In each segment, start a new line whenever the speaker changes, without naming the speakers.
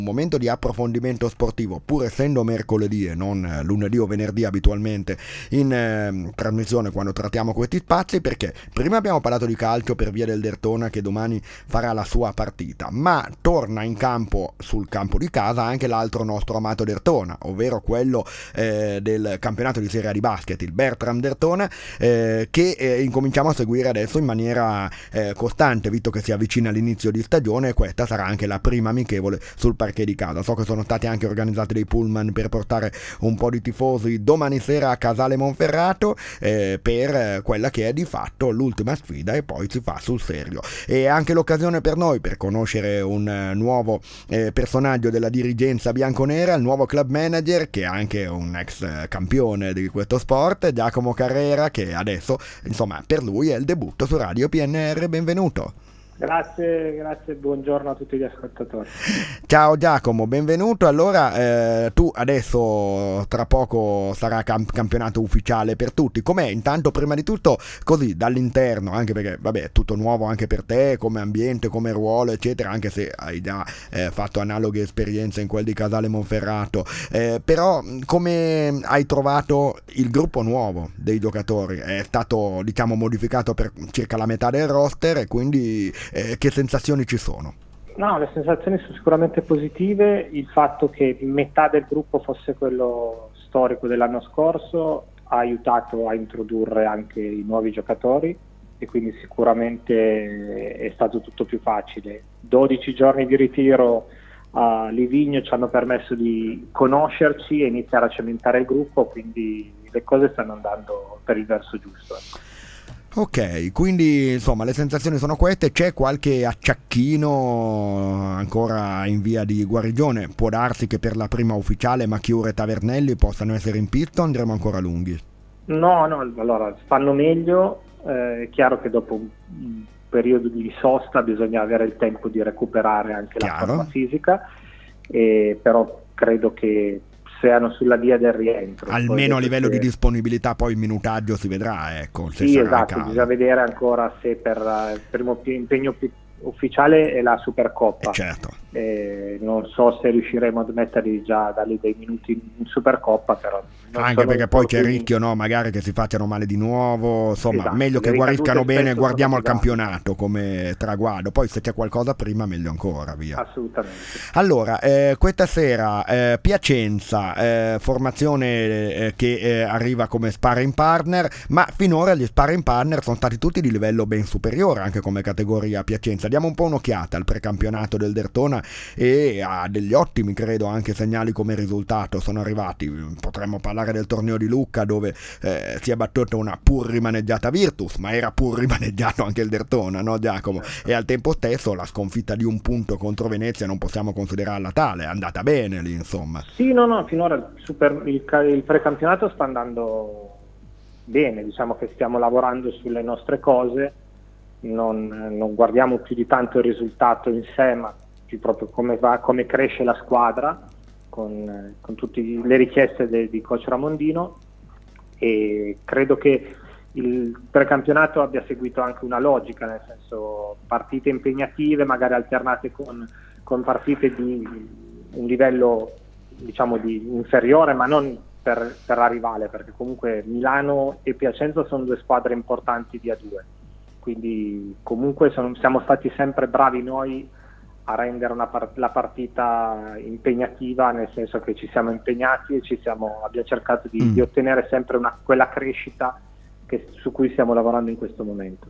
Un momento di approfondimento sportivo, pur essendo mercoledì e non lunedì o venerdì abitualmente in trasmissione quando trattiamo questi spazi, perché prima abbiamo parlato di calcio per via del Derthona che domani farà la sua partita, ma torna in campo, sul campo di casa, anche l'altro nostro amato Derthona, ovvero quello del campionato di Serie A di basket, il Bertram Derthona, che incominciamo a seguire adesso in maniera costante, visto che si avvicina l'inizio di stagione, e questa sarà anche la prima amichevole sul parquet di casa. So che sono stati anche organizzati dei pullman per portare un po' di tifosi domani sera a Casale Monferrato per quella che è di fatto l'ultima sfida, e poi si fa sul serio. E anche l'occasione per noi per conoscere un nuovo personaggio della dirigenza bianconera, il nuovo club manager, che è anche un ex campione di questo sport, Giacomo Carrera, che adesso, insomma, per lui è il debutto su Radio PNR. Benvenuto.
Grazie, buongiorno a tutti gli ascoltatori.
Ciao Giacomo, benvenuto. Allora, tu adesso tra poco sarà campionato ufficiale per tutti. Com'è? Intanto, prima di tutto, così dall'interno, anche perché vabbè, è tutto nuovo anche per te, come ambiente, come ruolo, eccetera, anche se hai già fatto analoghe esperienze in quel di Casale Monferrato. Però come hai trovato il gruppo nuovo dei giocatori? È stato, diciamo, modificato per circa la metà del roster, e quindi che sensazioni ci sono?
No, le sensazioni sono sicuramente positive. Il fatto che metà del gruppo fosse quello storico dell'anno scorso ha aiutato a introdurre anche i nuovi giocatori, e quindi sicuramente è stato tutto più facile. 12 giorni di ritiro a Livigno ci hanno permesso di conoscerci e iniziare a cementare il gruppo, quindi le cose stanno andando per il verso giusto.
Ok, quindi insomma le sensazioni sono queste. C'è qualche acciacchino ancora in via di guarigione? Può darsi che per la prima ufficiale Machiure e Tavernelli possano essere in pista, o andremo ancora lunghi?
No, allora stanno meglio. È chiaro che dopo un periodo di sosta bisogna avere il tempo di recuperare anche la forma fisica, però credo che siano sulla via del rientro.
Almeno a livello di disponibilità, poi il minutaggio si vedrà, ecco.
Sì, esatto, bisogna vedere ancora se per il primo impegno ufficiale è la Supercoppa.
Certo.
Non so se riusciremo a metterli già dargli dei minuti in Supercoppa, però
anche perché poi c'è il rischio, no, magari che si facciano male di nuovo, insomma, esatto, meglio che guariscano bene, guardiamo al campionato come traguardo, poi se c'è qualcosa prima meglio ancora, via.
Assolutamente.
Allora, questa sera Piacenza, formazione che arriva come sparring partner, ma finora gli sparring partner sono stati tutti di livello ben superiore anche come categoria Piacenza. Diamo un po' un'occhiata al precampionato del Derthona, e a degli ottimi, credo, anche segnali come risultato sono arrivati. Potremmo parlare del torneo di Lucca, dove si è battuta una pur rimaneggiata Virtus, ma era pur rimaneggiato anche il Derthona, no Giacomo? E al tempo stesso la sconfitta di un punto contro Venezia non possiamo considerarla tale, è andata bene lì, insomma.
Sì, no, finora il precampionato sta andando bene, diciamo che stiamo lavorando sulle nostre cose, non guardiamo più di tanto il risultato in sé, ma più proprio come cresce la squadra con tutte le richieste di coach Ramondino, e credo che il precampionato abbia seguito anche una logica, nel senso partite impegnative magari alternate con partite di un livello, diciamo, di inferiore, ma non per la rivale, perché comunque Milano e Piacenza sono due squadre importanti di A2, quindi comunque siamo stati sempre bravi noi a rendere la partita impegnativa, nel senso che ci siamo impegnati e abbiamo cercato di ottenere sempre quella crescita su cui stiamo lavorando in questo momento.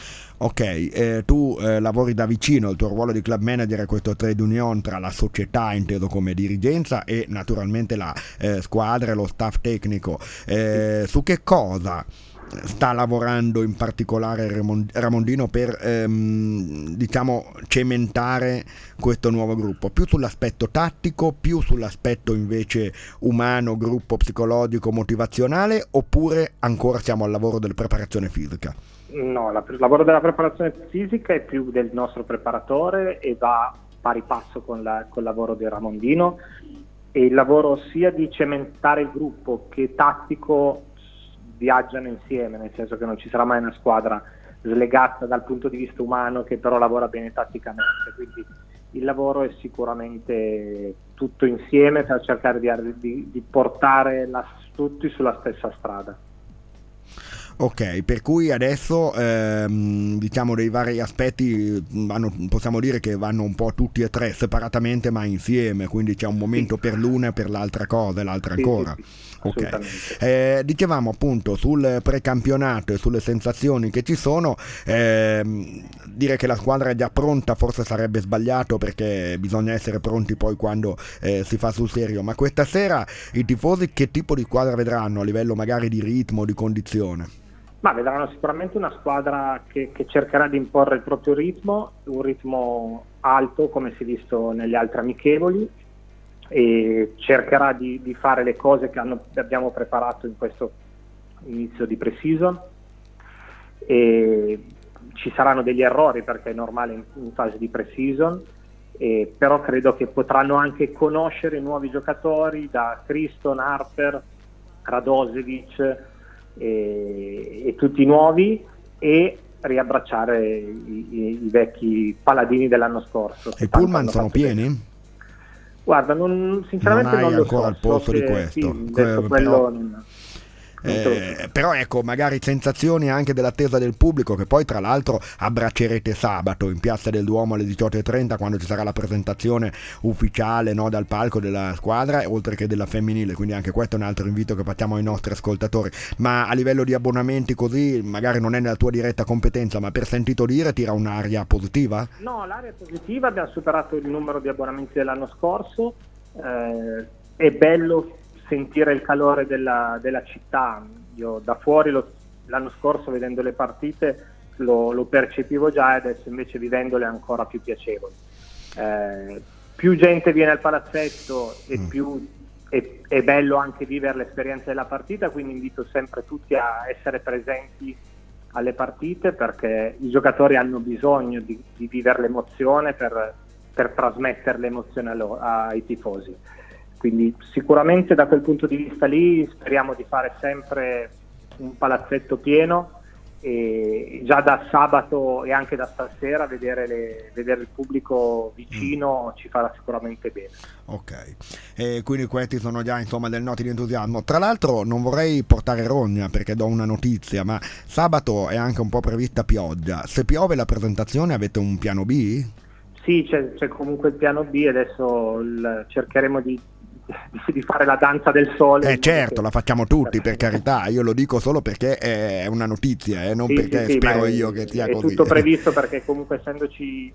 Ok, tu lavori da vicino, il tuo ruolo di club manager è questo trade union tra la società, inteso come dirigenza, e naturalmente la squadra e lo staff tecnico. Su che cosa sta lavorando in particolare Ramondino per diciamo cementare questo nuovo gruppo? Più sull'aspetto tattico, più sull'aspetto invece umano, gruppo, psicologico, motivazionale, oppure ancora siamo al lavoro della preparazione fisica?
No, il lavoro della preparazione fisica è più del nostro preparatore e va pari passo con il lavoro di Ramondino, e il lavoro sia di cementare il gruppo che tattico viaggiano insieme, nel senso che non ci sarà mai una squadra slegata dal punto di vista umano che però lavora bene tatticamente, quindi il lavoro è sicuramente tutto insieme per cercare di portare tutti sulla stessa strada.
Ok, per cui adesso diciamo dei vari aspetti possiamo dire che vanno un po' tutti e tre separatamente ma insieme, quindi c'è un momento per l'una e per l'altra cosa e l'altra ancora.
Sì,
ok, dicevamo appunto sul precampionato e sulle sensazioni che ci sono, dire che la squadra è già pronta forse sarebbe sbagliato, perché bisogna essere pronti poi quando si fa sul serio, ma questa sera i tifosi che tipo di squadra vedranno a livello magari di ritmo, di condizione?
Ma vedranno sicuramente una squadra che cercherà di imporre il proprio ritmo, un ritmo alto come si è visto negli altri amichevoli, e cercherà di fare le cose che abbiamo preparato in questo inizio di pre-season. E ci saranno degli errori perché è normale in fase di pre-season, però credo che potranno anche conoscere nuovi giocatori, da Criston, Harper, Radosevic e tutti i nuovi, e riabbracciare i vecchi paladini dell'anno scorso.
E i pullman sono pieni?
Bene. Guarda, sinceramente non lo so.
Non hai ancora il posto di questo.
Sì, quello
però ecco, magari sensazioni anche dell'attesa del pubblico, che poi tra l'altro abbraccerete sabato in Piazza del Duomo alle 18:30, quando ci sarà la presentazione ufficiale, no, dal palco della squadra oltre che della femminile, quindi anche questo è un altro invito che facciamo ai nostri ascoltatori. Ma a livello di abbonamenti, così magari non è nella tua diretta competenza, ma per sentito dire tira un'aria positiva?
No, l'aria è positiva, abbiamo superato il numero di abbonamenti dell'anno scorso, è bello sentire il calore della città. Io da fuori l'anno scorso, vedendo le partite, lo percepivo già, e adesso invece vivendole è ancora più piacevole. Più gente viene al palazzetto e più è bello anche vivere l'esperienza della partita, quindi invito sempre tutti a essere presenti alle partite, perché i giocatori hanno bisogno di vivere l'emozione per trasmettere l'emozione ai tifosi. Quindi sicuramente da quel punto di vista lì speriamo di fare sempre un palazzetto pieno, e già da sabato e anche da stasera vedere il pubblico vicino ci farà sicuramente bene.
Ok, quindi questi sono già insomma delle note di entusiasmo. Tra l'altro non vorrei portare rogna perché do una notizia, ma sabato è anche un po' prevista pioggia. Se piove la presentazione avete un piano B?
Sì, c'è comunque il piano B, adesso cercheremo di fare la danza del sole.
Certo, la facciamo tutti, per carità, io lo dico solo perché è una notizia, non perché spero io che sia così.
È tutto previsto, perché comunque essendoci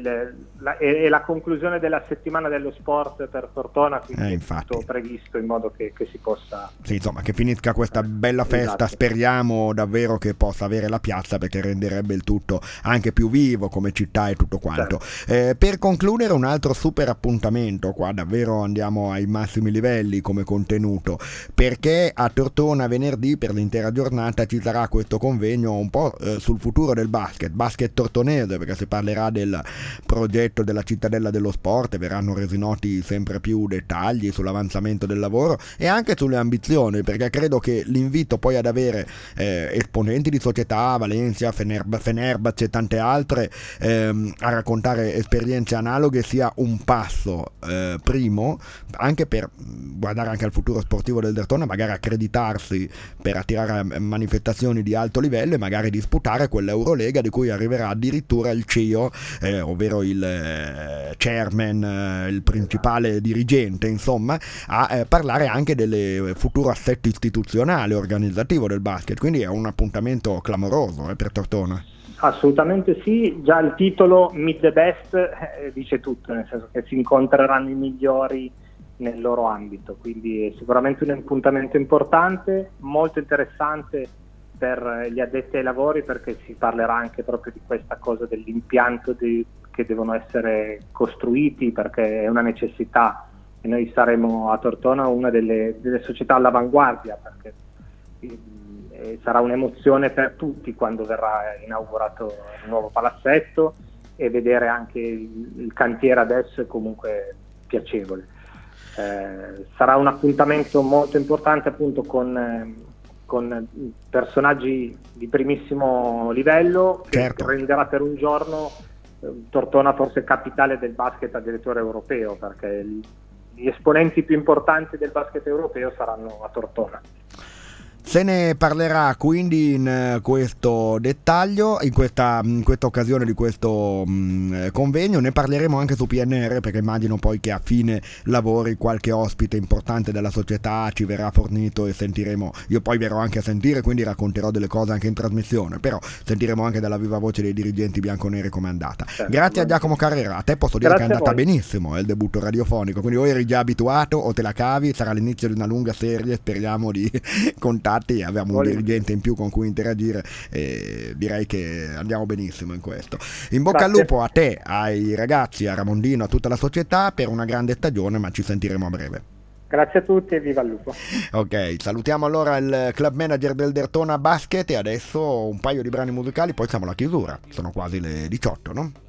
è la conclusione della settimana dello sport per Tortona, quindi è tutto previsto in modo che si possa...
Sì, insomma, che finisca questa bella festa, esatto. Speriamo davvero che possa avere la piazza, perché renderebbe il tutto anche più vivo come città e tutto quanto. Certo. Per concludere, un altro super appuntamento, qua davvero andiamo ai massimi livelli come contenuto, perché a Tortona venerdì per l'intera giornata ci sarà questo convegno un po' sul futuro del basket tortonese, perché si parlerà del progetto della cittadella dello sport e verranno resi noti sempre più dettagli sull'avanzamento del lavoro e anche sulle ambizioni, perché credo che l'invito poi ad avere esponenti di società, Valencia, Fenerbahce e tante altre a raccontare esperienze analoghe sia un passo primo, anche per guardare anche al futuro sportivo del Dertona, magari accreditarsi per attirare manifestazioni di alto livello e magari disputare quell'Eurolega di cui arriverà addirittura il CEO, ovvero il chairman, il principale dirigente, insomma, a parlare anche del futuro assetto istituzionale organizzativo del basket. Quindi è un appuntamento clamoroso per Tortona.
Assolutamente sì, già il titolo Meet the Best dice tutto, nel senso che si incontreranno i migliori nel loro ambito, quindi è sicuramente un appuntamento importante, molto interessante per gli addetti ai lavori, perché si parlerà anche proprio di questa cosa dell'impianto che devono essere costruiti, perché è una necessità, e noi saremo a Tortona una delle società all'avanguardia, perché sarà un'emozione per tutti quando verrà inaugurato il nuovo palazzetto, e vedere anche il cantiere adesso è comunque piacevole. Sarà un appuntamento molto importante, appunto, con personaggi di primissimo livello, che renderà per un giorno Tortona forse capitale del basket addirittura europeo, perché gli esponenti più importanti del basket europeo saranno a Tortona.
Se ne parlerà quindi in questo dettaglio, in questa occasione di questo convegno. Ne parleremo anche su PNR, perché immagino poi che a fine lavori qualche ospite importante della società ci verrà fornito e sentiremo, io poi verrò anche a sentire, quindi racconterò delle cose anche in trasmissione, però sentiremo anche dalla viva voce dei dirigenti bianconeri com'è andata. Grazie a Giacomo Carrera, a te posso dire che è andata benissimo, è il debutto radiofonico, quindi o eri già abituato o te la cavi, sarà l'inizio di una lunga serie, speriamo di contatti, abbiamo un dirigente in più con cui interagire e direi che andiamo benissimo in questo. In bocca al lupo a te, ai ragazzi, a Ramondino, a tutta la società per una grande stagione, ma ci sentiremo a breve.
Grazie a tutti e viva il lupo.
Ok, salutiamo allora il club manager del Dertona Basket e adesso un paio di brani musicali, poi siamo alla chiusura, sono quasi le 18, no?